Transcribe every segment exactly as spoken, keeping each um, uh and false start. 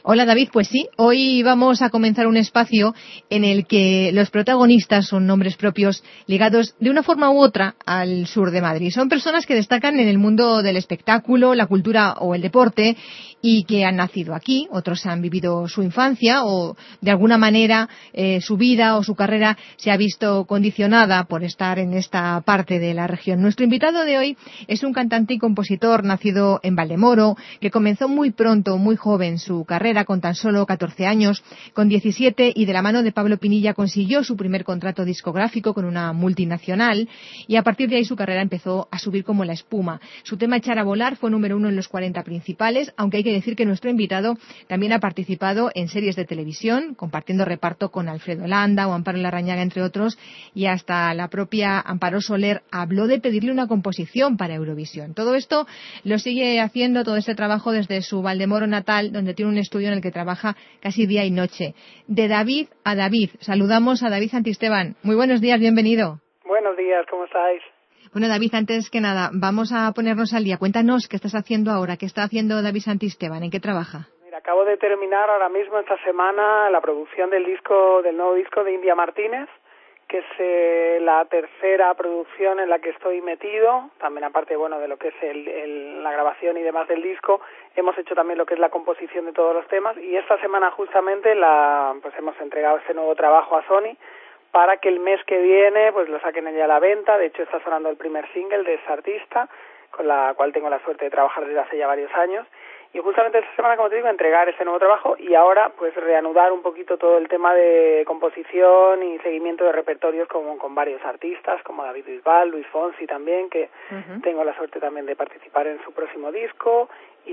Hola David, pues sí, hoy vamos a comenzar un espacio en el que los protagonistas son nombres propios ligados de una forma u otra al sur de Madrid. Son personas que destacan en el mundo del espectáculo, la cultura o el deporte y que han nacido aquí, otros han vivido su infancia o de alguna manera eh, su vida o su carrera se ha visto condicionada por estar en esta parte de la región. Nuestro invitado de hoy es un cantante y compositor nacido en Valdemoro que comenzó muy pronto, muy joven su carrera con tan solo catorce años, con diecisiete y de la mano de Pablo Pinilla consiguió su primer contrato discográfico con una multinacional y a partir de ahí su carrera empezó a subir como la espuma. Su tema Echar a volar fue número uno en los cuarenta principales, aunque hay que decir que nuestro invitado también ha participado en series de televisión, compartiendo reparto con Alfredo Landa o Amparo Larrañaga, entre otros, y hasta la propia Amparo Soler habló de pedirle una composición para Eurovisión. Todo esto lo sigue haciendo, todo este trabajo, desde su Valdemoro natal, donde tiene un estudio en el que trabaja casi día y noche. De David a David, saludamos a David Santisteban. Muy buenos días, bienvenido. Buenos días, ¿cómo estáis? Bueno, David, antes que nada, vamos a ponernos al día. Cuéntanos qué estás haciendo ahora, qué está haciendo David Santisteban, ¿en qué trabaja? Mira, acabo de terminar ahora mismo esta semana la producción del disco, del nuevo disco de India Martínez, que es eh, la tercera producción en la que estoy metido. También, aparte, bueno, de lo que es el, el, la grabación y demás del disco, hemos hecho también lo que es la composición de todos los temas, y esta semana justamente la pues hemos entregado este nuevo trabajo a Sony para que el mes que viene pues lo saquen ya a la venta. De hecho, está sonando el primer single de esta artista, con la cual tengo la suerte de trabajar desde hace ya varios años. Y justamente esta semana, como te digo, entregar este nuevo trabajo y ahora pues reanudar un poquito todo el tema de composición y seguimiento de repertorios con, con varios artistas, como David Bisbal, Luis Fonsi también, que uh-huh. tengo la suerte también de participar en su próximo disco,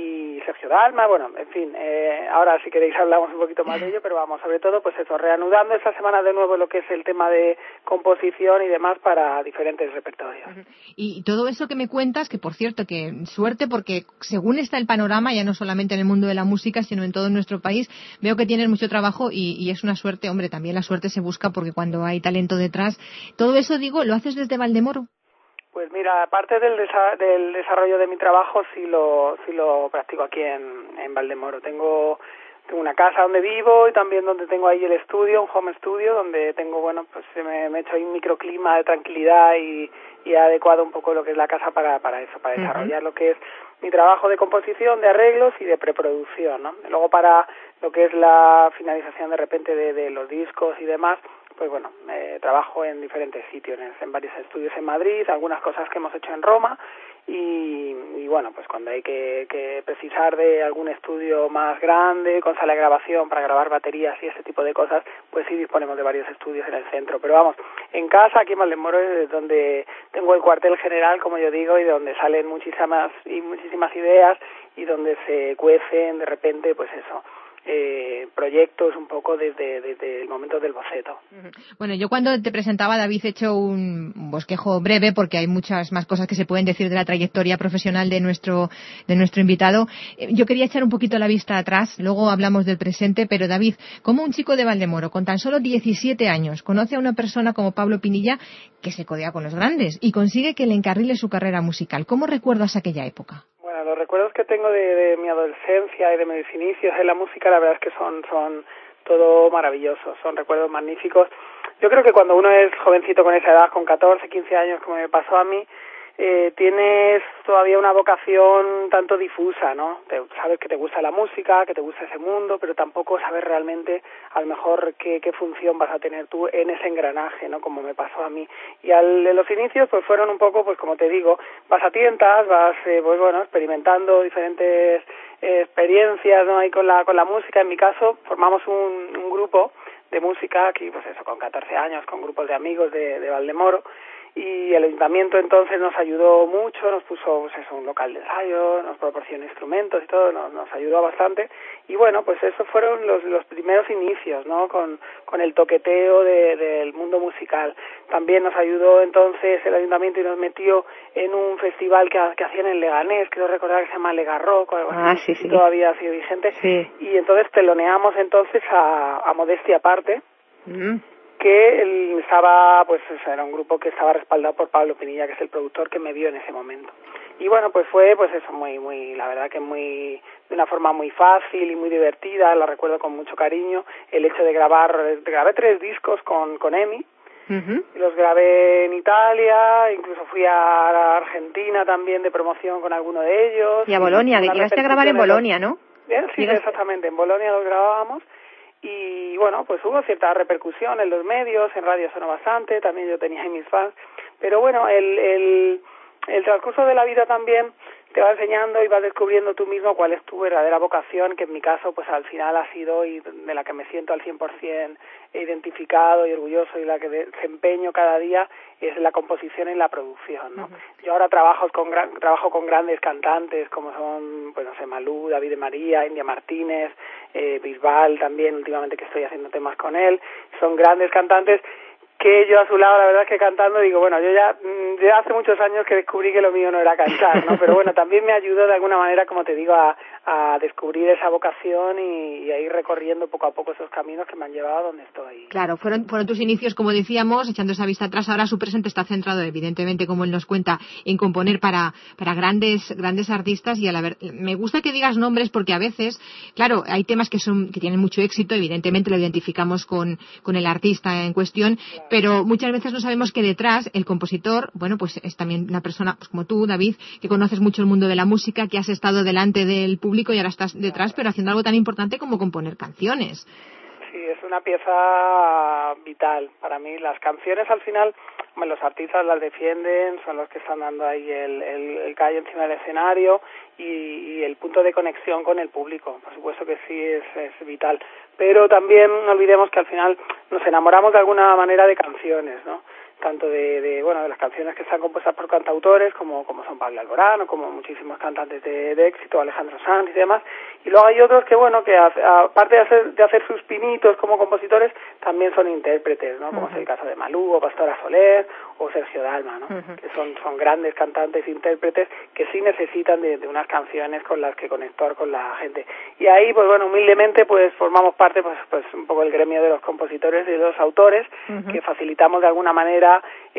y Sergio Dalma. Bueno, en fin, eh, ahora si queréis hablamos un poquito más de ello, pero vamos, sobre todo pues eso, reanudando esta semana de nuevo lo que es el tema de composición y demás para diferentes repertorios. Uh-huh. Y todo eso que me cuentas, que por cierto, que suerte, porque según está el panorama, ya no solamente en el mundo de la música, sino en todo nuestro país, veo que tienes mucho trabajo y, y es una suerte. Hombre, también la suerte se busca porque cuando hay talento detrás, todo eso, digo, ¿lo haces desde Valdemoro? Pues mira, aparte del, desa- del desarrollo de mi trabajo, sí lo sí lo practico aquí en, en Valdemoro. Tengo, tengo una casa donde vivo y también donde tengo ahí el estudio, un home studio, donde tengo, bueno, pues me, me he hecho ahí un microclima de tranquilidad y, y he adecuado un poco lo que es la casa para, para eso, para desarrollar uh-huh. lo que es mi trabajo de composición, de arreglos y de preproducción, ¿no? Luego, para lo que es la finalización de repente de, de los discos y demás, pues bueno, eh, trabajo en diferentes sitios, en, en varios estudios en Madrid, algunas cosas que hemos hecho en Roma y, y bueno, pues cuando hay que, que precisar de algún estudio más grande, con sala de grabación para grabar baterías y ese tipo de cosas, pues sí disponemos de varios estudios en el centro. Pero vamos, en casa, aquí en Valdemoro, es donde tengo el cuartel general, como yo digo, y de donde salen muchísimas y muchísimas ideas y donde se cuecen de repente, pues eso, Eh, proyectos un poco desde, desde el momento del boceto. Bueno, yo cuando te presentaba, David, he hecho un bosquejo breve porque hay muchas más cosas que se pueden decir de la trayectoria profesional de nuestro de nuestro invitado. Yo quería echar un poquito la vista atrás, luego hablamos del presente, pero David, ¿cómo un chico de Valdemoro con tan solo diecisiete años conoce a una persona como Pablo Pinilla que se codea con los grandes y consigue que le encarrile su carrera musical? ¿Cómo recuerdas aquella época? Bueno, los recuerdos que tengo de, de mi adolescencia y de mis inicios en la música, la verdad es que son, son todo maravillosos, son recuerdos magníficos. Yo creo que cuando uno es jovencito con esa edad, con catorce, quince años, como me pasó a mí, eh, tienes todavía una vocación tanto difusa, ¿no? Te, sabes que te gusta la música, que te gusta ese mundo, pero tampoco sabes realmente a lo mejor qué, qué función vas a tener tú en ese engranaje, ¿no? Como me pasó a mí. Y al, en los inicios pues fueron un poco, pues como te digo, vas a tientas, vas, eh, pues bueno, experimentando diferentes eh, experiencias, ¿no? Ahí con la, con la música. En mi caso formamos un, un grupo de música aquí, pues eso, con catorce años, con grupos de amigos de, de Valdemoro, y el ayuntamiento entonces nos ayudó mucho, nos puso pues eso, un local de ensayo, nos proporcionó instrumentos y todo, nos, nos ayudó bastante, y bueno, pues esos fueron los, los primeros inicios, ¿no? Con, con el toqueteo de, del mundo musical. También nos ayudó entonces el ayuntamiento y nos metió en un festival que, que hacían en Leganés, creo recordar que se llama Legarrock o algo ah, así, sí, sí. todavía sigue vigente, sí. Y entonces teloneamos entonces a, a Modestia Aparte, mm. que él estaba, pues era un grupo que estaba respaldado por Pablo Pinilla, que es el productor que me vio en ese momento. Y bueno, pues fue, pues eso, muy, muy, la verdad que muy, de una forma muy fácil y muy divertida, la recuerdo con mucho cariño, el hecho de grabar, grabé tres discos con, con Emi, uh-huh. Los grabé en Italia, incluso fui a Argentina también de promoción con alguno de ellos. Y a Bolonia, que llegaste a grabar en Bolonia, ¿no? Bien, sí, ¿Llegaste? exactamente, en Bolonia los grabábamos. Y bueno, pues hubo cierta repercusión en los medios, en radio sonó bastante, también yo tenía ahí mis fans, pero bueno, el, el, el transcurso de la vida también te va enseñando y vas descubriendo tú mismo cuál es tu verdadera vocación, que en mi caso pues al final ha sido y de la que me siento al cien por ciento identificado y orgulloso y la que desempeño cada día es la composición y la producción, ¿no? Uh-huh. Yo ahora trabajo con gran, trabajo con grandes cantantes como son, pues no sé, Malú, David de María, India Martínez, eh, Bisbal también últimamente que estoy haciendo temas con él, son grandes cantantes que yo a su lado, la verdad es que cantando, digo, bueno, yo ya, ya hace muchos años que descubrí que lo mío no era cantar, ¿no? Pero bueno, también me ayudó de alguna manera, como te digo, a, a descubrir esa vocación y, y a ir recorriendo poco a poco esos caminos que me han llevado a donde estoy. Claro, fueron, fueron tus inicios, como decíamos, echando esa vista atrás. Ahora su presente está centrado, evidentemente, como él nos cuenta, en componer para, para grandes, grandes artistas. Y a la ver, me gusta que digas nombres porque a veces, claro, hay temas que son, que tienen mucho éxito, evidentemente lo identificamos con, con el artista en cuestión, claro. Pero muchas veces no sabemos que detrás el compositor, bueno, pues es también una persona pues como tú, David, que conoces mucho el mundo de la música, que has estado delante del público y ahora estás detrás, pero haciendo algo tan importante como componer canciones. Sí, es una pieza vital para mí. Las canciones al final, bueno, los artistas las defienden, son los que están dando ahí el, el, el callo encima del escenario y, y el punto de conexión con el público. Por supuesto que sí es, es vital. Pero también no olvidemos que al final nos enamoramos de alguna manera de canciones, ¿no? Tanto de, de bueno de las canciones que están compuestas por cantautores como como son Pablo Alborán o como muchísimos cantantes de, de éxito, Alejandro Sanz y demás, y luego hay otros que bueno que a, a, aparte de hacer de hacer sus pinitos como compositores también son intérpretes, ¿no? Como uh-huh. es el caso de Malú o Pastora Soler o Sergio Dalma, ¿no? Uh-huh. Que son son grandes cantantes e intérpretes que sí necesitan de, de unas canciones con las que conectar con la gente, y ahí pues bueno humildemente pues formamos parte pues pues un poco el gremio de los compositores y de los autores uh-huh. que facilitamos de alguna manera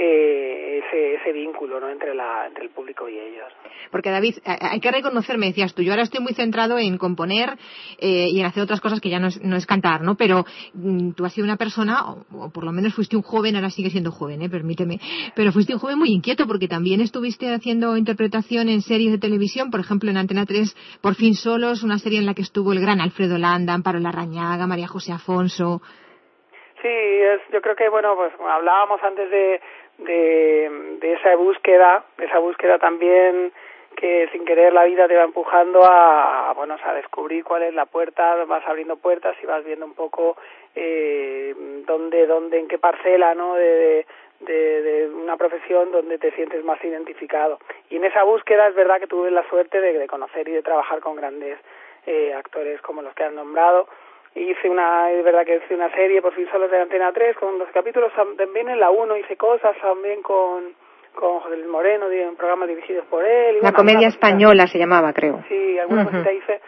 Eh, ese, ese vínculo, ¿no? entre la entre el público y ellos. Porque David, hay que reconocer, me decías tú, yo ahora estoy muy centrado en componer eh, y en hacer otras cosas que ya no es, no es cantar, ¿no? Pero mm, tú has sido una persona, o, o por lo menos fuiste un joven, ahora sigue siendo joven, ¿eh? Permíteme, pero fuiste un joven muy inquieto porque también estuviste haciendo interpretación en series de televisión, por ejemplo en Antena tres, Por fin solos, una serie en la que estuvo el gran Alfredo Landa, Amparo Larrañaga, María José Afonso. Sí, es, yo creo que, bueno, pues hablábamos antes de, de, de esa búsqueda, de esa búsqueda también que sin querer la vida te va empujando a, bueno, a descubrir cuál es la puerta, vas abriendo puertas y vas viendo un poco eh, dónde, dónde, en qué parcela, ¿no?, de, de, de una profesión donde te sientes más identificado. Y en esa búsqueda es verdad que tuve la suerte de, de conocer y de trabajar con grandes eh, actores como los que han nombrado. Hice una, es verdad que hice una serie Por fin solos de Antena tres con dos capítulos, también en la uno hice cosas también con, con José Luis Moreno, en programas dirigidos por él. Y la bueno, comedia española se llamaba, creo. Sí, alguna uh-huh. cosita hice.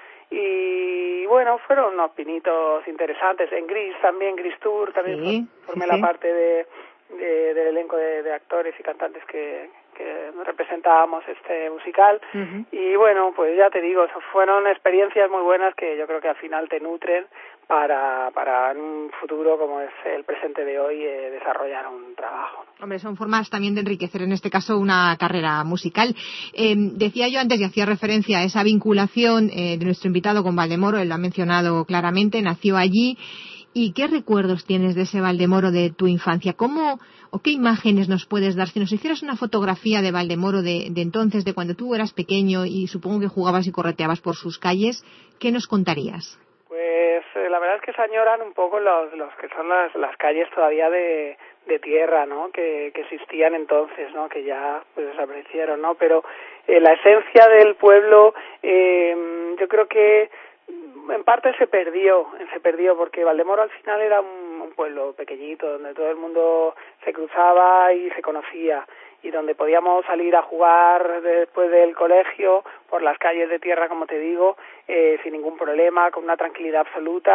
Y bueno, fueron unos pinitos interesantes. En Gris también, Gris Tour, también sí, formé sí, la sí. parte de, de del elenco de, de actores y cantantes que, que representábamos este musical. Uh-huh. Y bueno, pues ya te digo, fueron experiencias muy buenas que yo creo que al final te nutren para para en un futuro como es el presente de hoy eh, desarrollar un trabajo. Hombre, son formas también de enriquecer en este caso una carrera musical. Eh, decía yo antes y hacía referencia a esa vinculación eh, de nuestro invitado con Valdemoro, él lo ha mencionado claramente, nació allí. ¿Y qué recuerdos tienes de ese Valdemoro de tu infancia? ¿Cómo o qué imágenes nos puedes dar? Si nos hicieras una fotografía de Valdemoro de, de entonces, de cuando tú eras pequeño y supongo que jugabas y correteabas por sus calles, ¿qué nos contarías? Pues eh, la verdad es que se añoran un poco los, los que son las, las calles todavía de, de tierra, ¿no? Que, que existían entonces, ¿no? Que ya pues desaparecieron, ¿no? Pero eh, la esencia del pueblo, eh, yo creo que en parte se perdió, se perdió porque Valdemoro al final era un, un pueblo pequeñito donde todo el mundo se cruzaba y se conocía y donde podíamos salir a jugar después del colegio por las calles de tierra, como te digo, eh, sin ningún problema, con una tranquilidad absoluta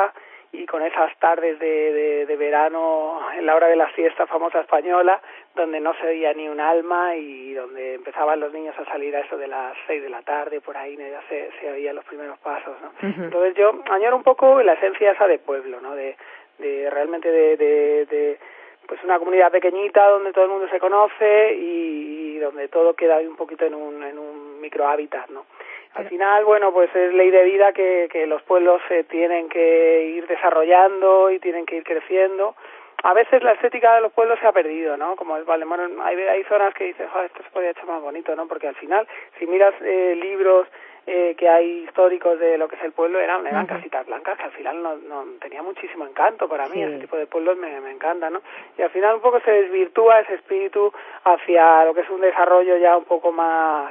y con esas tardes de, de, de verano en la hora de la siesta famosa española, donde no se veía ni un alma y donde empezaban los niños a salir a eso de las seis de la tarde, por ahí ya se, se oían los primeros pasos, ¿no? Uh-huh. Entonces yo añoro un poco la esencia esa de pueblo, ¿no? De, de realmente de, de, de pues una comunidad pequeñita donde todo el mundo se conoce y, y donde todo queda ahí un poquito en un, en un micro hábitat, ¿no? Al final, bueno, pues es ley de vida que, que los pueblos se tienen que ir desarrollando y tienen que ir creciendo. A veces la estética de los pueblos se ha perdido, ¿no? Como es Valdemoro, hay, hay zonas que dices, oh, esto se podría echar más bonito, ¿no? Porque al final, si miras eh, libros eh, que hay históricos de lo que es el pueblo, eran, eran uh-huh. casitas blancas, que al final no, no tenía muchísimo encanto para mí, sí. Ese tipo de pueblos me, me encanta, ¿no? Y al final un poco se desvirtúa ese espíritu hacia lo que es un desarrollo ya un poco más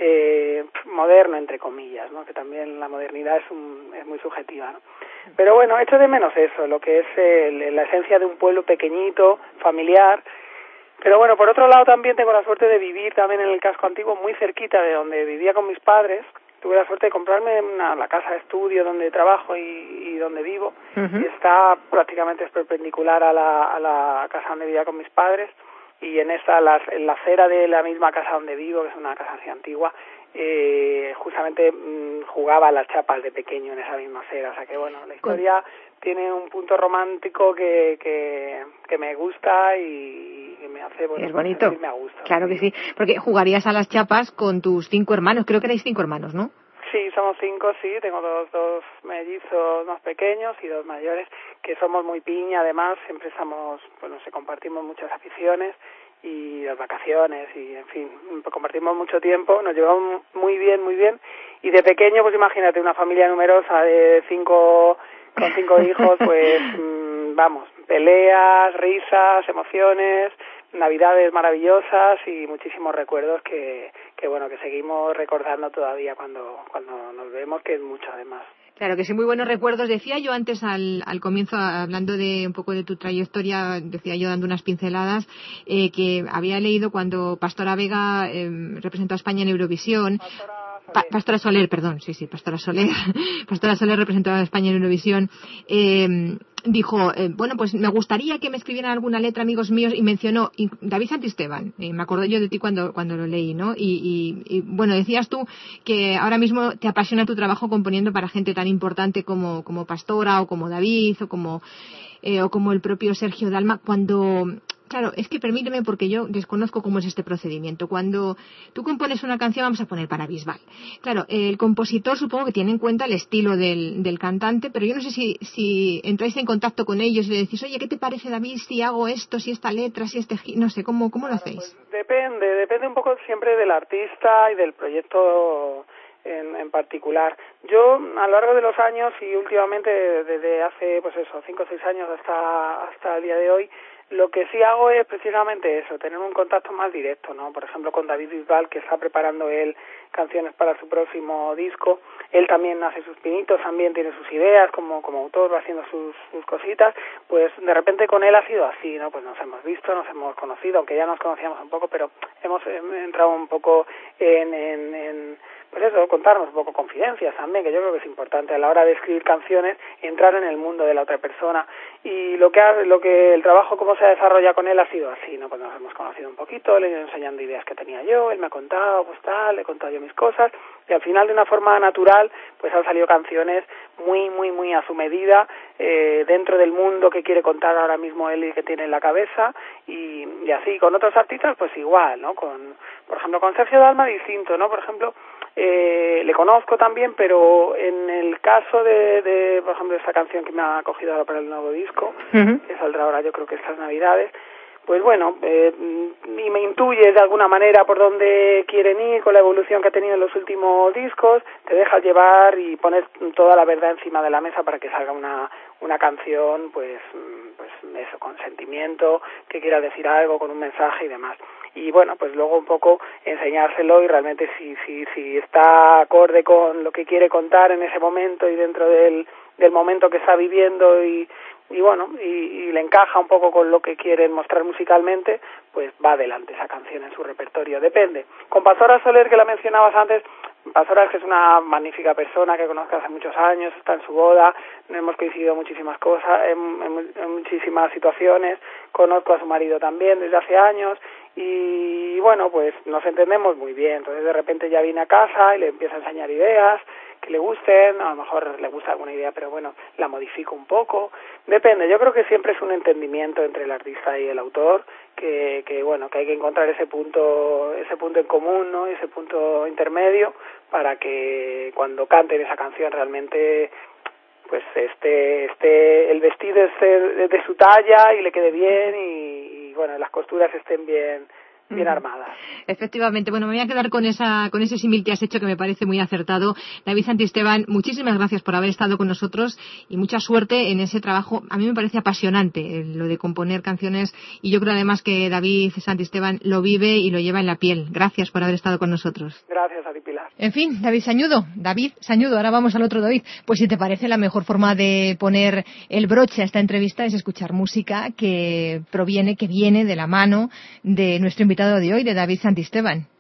eh, moderno, entre comillas, ¿no? Que también la modernidad es, un, es muy subjetiva, ¿no? Pero bueno, echo de menos eso, lo que es el, la esencia de un pueblo pequeñito, familiar. Pero bueno, por otro lado también tengo la suerte de vivir también en el casco antiguo, muy cerquita de donde vivía con mis padres. Tuve la suerte de comprarme una, la casa de estudio donde trabajo y, y donde vivo. Uh-huh. Y está prácticamente es perpendicular a la, a la casa donde vivía con mis padres. Y en esta, la, en la acera de la misma casa donde vivo, que es una casa así antigua, eh, justamente mmm, jugaba a las chapas de pequeño en esa misma acera. O sea que bueno, la historia tiene un punto romántico que, que, que me gusta y, y me hace, bueno, es bonito. Sentirme a gusto. Claro que sí, porque jugarías a las chapas con tus cinco hermanos, creo que erais cinco hermanos, ¿no? Sí, somos cinco, sí, tengo dos, dos mellizos más pequeños y dos mayores, que somos muy piña, además, siempre estamos, bueno, se compartimos muchas aficiones y las vacaciones y, en fin, compartimos mucho tiempo, nos llevamos muy bien, muy bien, y de pequeño, pues imagínate, una familia numerosa de cinco, con cinco hijos, pues, mmm, vamos, peleas, risas, emociones, navidades maravillosas y muchísimos recuerdos que, que bueno, que seguimos recordando todavía cuando, cuando nos vemos, que es mucho además. Claro que sí, muy buenos recuerdos. Decía yo antes al, al comienzo, hablando de un poco de tu trayectoria, decía yo dando unas pinceladas, eh, que había leído cuando Pastora Vega eh, representó a España en Eurovisión. Pastora Pa- Pastora Soler, perdón, sí, sí, Pastora Soler. Pastora Soler representó a España en Eurovisión. Eh, dijo, eh, bueno, pues me gustaría que me escribieran alguna letra, amigos míos, y mencionó y David Santisteban. Eh, me acordé yo de ti cuando cuando lo leí, ¿no? Y, y, y bueno, decías tú que ahora mismo te apasiona tu trabajo componiendo para gente tan importante como como Pastora o como David o como eh, o como el propio Sergio Dalma. Cuando Claro, es que permíteme porque yo desconozco cómo es este procedimiento. Cuando tú compones una canción, vamos a poner para Bisbal. Claro, el compositor supongo que tiene en cuenta el estilo del, del cantante, pero yo no sé si, si entráis en contacto con ellos y le decís, oye, ¿qué te parece, David, si hago esto, si esta letra, si este... No sé, ¿cómo, cómo lo hacéis? Pues depende, depende un poco siempre del artista y del proyecto en, en particular. Yo, a lo largo de los años y últimamente, desde hace, pues eso, cinco o seis años hasta, hasta el día de hoy, lo que sí hago es precisamente eso, tener un contacto más directo, ¿no? Por ejemplo, con David Bisbal, que está preparando él canciones para su próximo disco. Él también hace sus pinitos, también tiene sus ideas, como como autor, va haciendo sus, sus cositas. Pues de repente con él ha sido así, ¿no? Pues nos hemos visto, nos hemos conocido, aunque ya nos conocíamos un poco, pero hemos entrado un poco en... en, en pues eso, contarnos un poco confidencias también, que yo creo que es importante a la hora de escribir canciones, entrar en el mundo de la otra persona. Y lo que ha, lo que el trabajo como se ha desarrollado con él ha sido así, ¿no? Pues nos hemos conocido un poquito, le he ido enseñando ideas que tenía yo, él me ha contado, pues tal, le he contado yo mis cosas, y al final de una forma natural, pues han salido canciones muy, muy, muy a su medida, eh, dentro del mundo que quiere contar ahora mismo él y que tiene en la cabeza, y, y así, con otros artistas, pues igual, ¿no? Con, por ejemplo, con Sergio Dalma distinto, ¿no? Por ejemplo, Eh, le conozco también, pero en el caso de, de, por ejemplo, esta canción que me ha cogido ahora para el nuevo disco, uh-huh. que saldrá ahora yo creo que estas Navidades, pues bueno, eh, y me intuye de alguna manera por dónde quieren ir con la evolución que ha tenido en los últimos discos, te dejas llevar y pones toda la verdad encima de la mesa para que salga una una canción, pues, pues eso, con sentimiento, que quiera decir algo, con un mensaje y demás. Y bueno, pues luego un poco enseñárselo y realmente si si si está acorde con lo que quiere contar en ese momento y dentro del del momento que está viviendo y y bueno, y, y le encaja un poco con lo que quieren mostrar musicalmente, pues va adelante esa canción en su repertorio. Depende. Con Pastora Soler, que la mencionabas antes, Pastoral, que es una magnífica persona que conozco hace muchos años, está en su boda, hemos coincidido muchísimas cosas, en, en, en muchísimas situaciones, conozco a su marido también desde hace años y bueno, pues nos entendemos muy bien. Entonces de repente ya viene a casa y le empiezo a enseñar ideas que le gusten, a lo mejor le gusta alguna idea, pero bueno, la modifico un poco, depende. Yo creo que siempre es un entendimiento entre el artista y el autor, que, que bueno, que hay que encontrar ese punto, ese punto en común, ¿no? Ese punto intermedio para que cuando canten esa canción realmente pues este este el vestido esté de, de su talla y le quede bien y, y bueno, las costuras estén bien bien armadas. Efectivamente. Bueno, me voy a quedar con esa con ese símil que has hecho que me parece muy acertado. David Santisteban, muchísimas gracias por haber estado con nosotros y mucha suerte en ese trabajo. A mí me parece apasionante lo de componer canciones y yo creo además que David Santisteban lo vive y lo lleva en la piel. Gracias por haber estado con nosotros. Gracias a ti, Pilar. En fin, David Sañudo, David Sañudo, ahora vamos al otro David. Pues si te parece, la mejor forma de poner el broche a esta entrevista es escuchar música que proviene, que viene de la mano de nuestro invitado de hoy, de David Santisteban.